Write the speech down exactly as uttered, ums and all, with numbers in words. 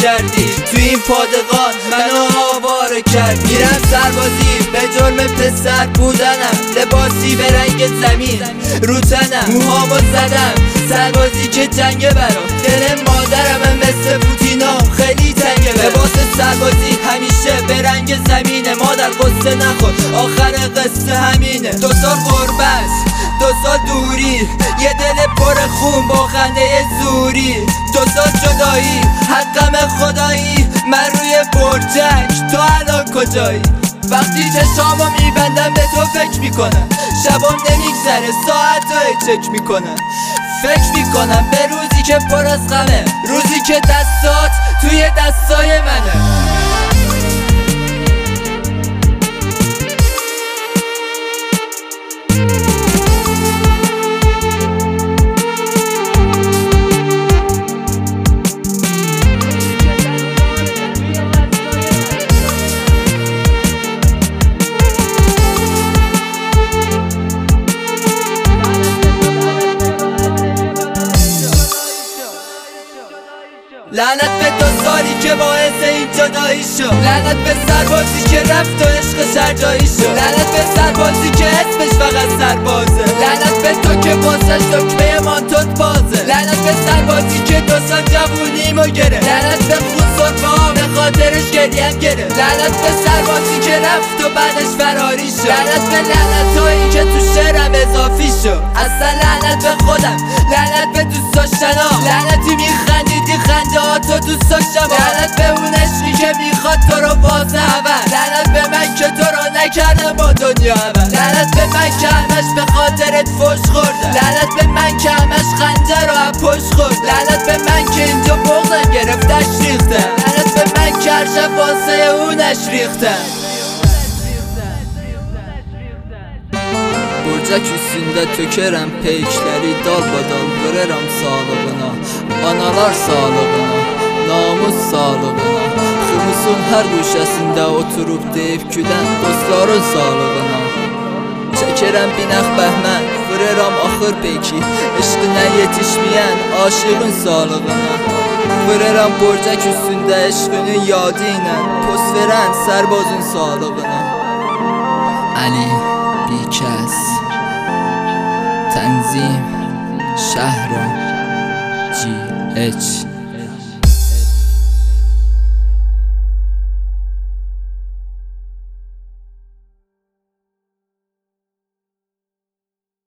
کردی، تو این پادگان منو آواره کردی. میرم سربازی به جرم پسر بودنم، لباسی به رنگ زمین رو تنم، موهامو زدم سربازی که جنگه برام، دل مادرم مثل پوتینا خیلی تنگه برام. لباس سربازی همیشه به رنگ زمینه، مادر قصه نخور آخر قصه همینه. دو سال غربت، دو سال دوری، یه دل پر خون با خنده زوری. دو سال جدایی، حقم خدایی، من روی برجک، تو الان کجایی؟ وقتی چشامو میبندم به تو فکر میکنم، شبام نمیگذره ساعتای چک میکنم. فکر میکنم به روزی که پر از غمه، روزی که دستات توی دستای منه. لعنت به دو سالی که باعث این جدایی شد، لعنت به سربازی که رفت و عشق شرجایی شد، لعنت به سربازی که اسمش فقط سربازه، لعنت به تو که واسش دکمه مانتوت بازه، لعنت به سربازی که دو سال جوونیمو گرفت، لعنت به خون سرفا به خاطرش گریم گرفت، لعنت به سربازی که رفت و بعدش فراری شد، لعنت به لعنتایی که تو شعرم اضافی شد. اصلا لعنت به خودم، لعنت به دوست داشتنام، لعنتی میخندیدی خنده تو دوست داشتم، لعنت به اون عشقی که میخواد تو رو باز اول، لعنت به من که تو رو نکردم با دنیا اول، لعنت به من که همش به خاطرت فش خوردم، لعنت به من که همش خنده رو از پشت خورد، لعنت به من که اینجا بغضم گرفتش ریختم، لعنت به من که هر شب واسه اونش ریختم. Burcak üstünde tökerəm peykləri dalbadal, vurarım sağlığına, analar sağlığına, namus sağlığına, xımızın hər quşəsində oturub deyib gülən dostların sağlığına. Çəkərəm binəx bəhmən, vurarım axır peyki, eşqinə yetişməyən aşığın sağlığına. Vurarım burcak üstündə eşqinin yadı ilə, post verən sərbazın sağlığına. Ali بیکس تنظیم شهر جی اچ